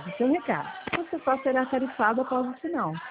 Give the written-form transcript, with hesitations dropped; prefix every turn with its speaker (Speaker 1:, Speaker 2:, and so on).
Speaker 1: seu recado. Você só será tarifado após o sinal.